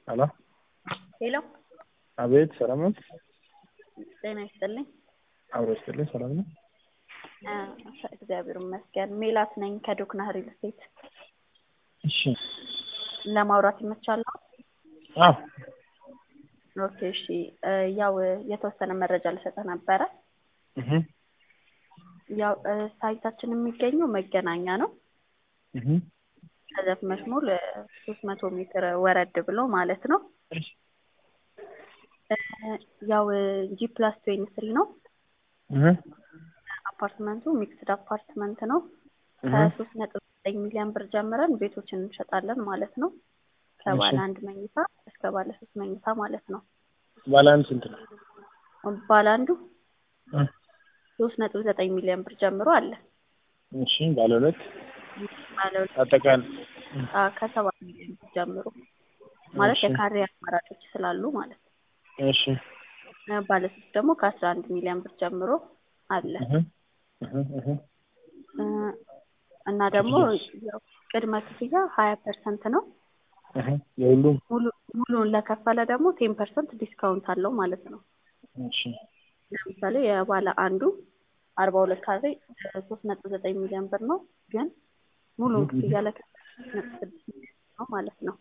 ሄሎ ሄሎ አቤት ሰላም ነው? ጤና ይስጥልኝ። አብሮ ይስጥልኝ። ሰላም ነው? እግዚአብሔር ይመስገን። ሜላት ነኝ ከዶክና ሪል ስቴት። እሺ ለማውራት ይመቻል? አዎ ኦኬ እሺ። ያው የተወሰነ መረጃ ልሰጥህ ነበረ። ያው ሳይታችን የሚገኘው መገናኛ ነው። ከዘፍ መስሙር 300 ሜትር ወረድ ብሎ ማለት ነው። ያው G+23 ነው። አፓርትመንቱ ሚክስድ አፓርትመንት ነው። ከ3.9 ሚሊዮን ብር ጀምረን ቤቶችን እንሸጣለን ማለት ነው። ከባለ አንድ መኝታ እስከ ባለ 3 መኝታ ማለት ነው። ባለ አንድ ስንት ነው? ባለ አንዱ 3.9 ሚሊዮን ብር ጀምሮ አለ። እሺ ባለ ሁለት ባለ አጠቃላይ ከ7 ሚሊዮን ብር ጀምሮ ማለት የካሬ አማራጮች ስላሉ ማለት ነው። እሺ ባለ 3 ደግሞ ከ11 ሚሊዮን ብር ጀምሮ አለ። እና ደግሞ ቅድመ ክፍያ 20% ነው። የሁሉም ሙሉውን ለከፈለ ደግሞ 10% ዲስካውንት አለው ማለት ነው። እሺ ለምሳሌ የባለ አንዱ 42 ካሬ 3.9 ሚሊዮን ብር ነው። ግን ሙሉውን ክፍያ ለከፈለ ነው ማለት ነው።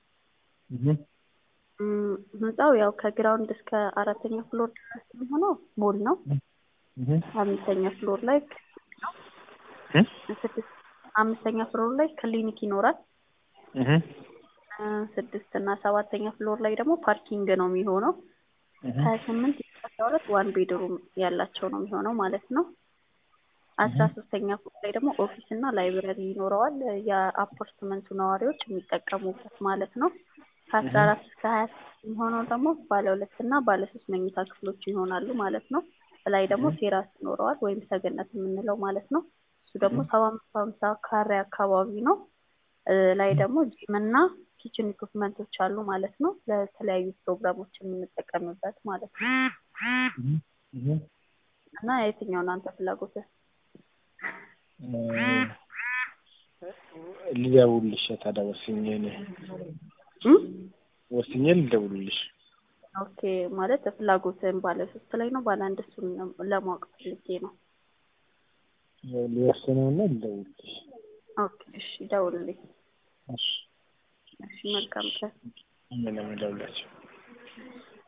ህንጻው ያው ከግራውንድ እስከ 4ኛ ፍሎር ድረስ የሚሆነው ሞል ነው። 5ኛ ፍሎር ላይ ነው። 5ኛ ፍሎር ላይ ክሊኒክ ይኖራል። 6 እና 7ኛ ፍሎር ላይ ደግሞ ፓርኪንግ ነው የሚሆነው። 28 እስከ 12 ዋን ቤድሩም ያላቸው ነው የሚሆነው ማለት ነው። 13ኛ ፍሎር ላይ ደግሞ ኦፊስ እና ላይብረሪ ይኖረዋል የአፓርትመንቱ ነዋሪዎች የሚጠቀሙበት ማለት ነው። ከ14 እስከ 20 የሚሆነው ደግሞ ባለ 2 እና ባለ 3 መኝታ ክፍሎች ይሆናሉ ማለት ነው። ላይ ደግሞ ቴራስ ይኖረዋል ወይም ሰገነት የምንለው ማለት ነው። እሱ ደግሞ 750 ካሬ አካባቢ ነው። ላይ ደግሞ ጂም እና ኪችን ኢኩፕመንቶች አሉ ማለት ነው። ለተለያዩ ፕሮግራሞች የምንጠቀምበት ማለት ነው። እና የትኛውን አንተ ፍላጎት? ልደውልልሽ ታዲያ ወስኜ ልደውልልሽ። ኦኬ ማለት ፍላጎትን ባለ 3 ላይ ነው ባለ አንድ እሱን ለማወቅ ፈልጌ ነው። ልወስነውና ልደውልልሽ። ኦኬ እሺ ደውልልኝ። እሺ መልካም ቀን። ምንም ደውላችሁ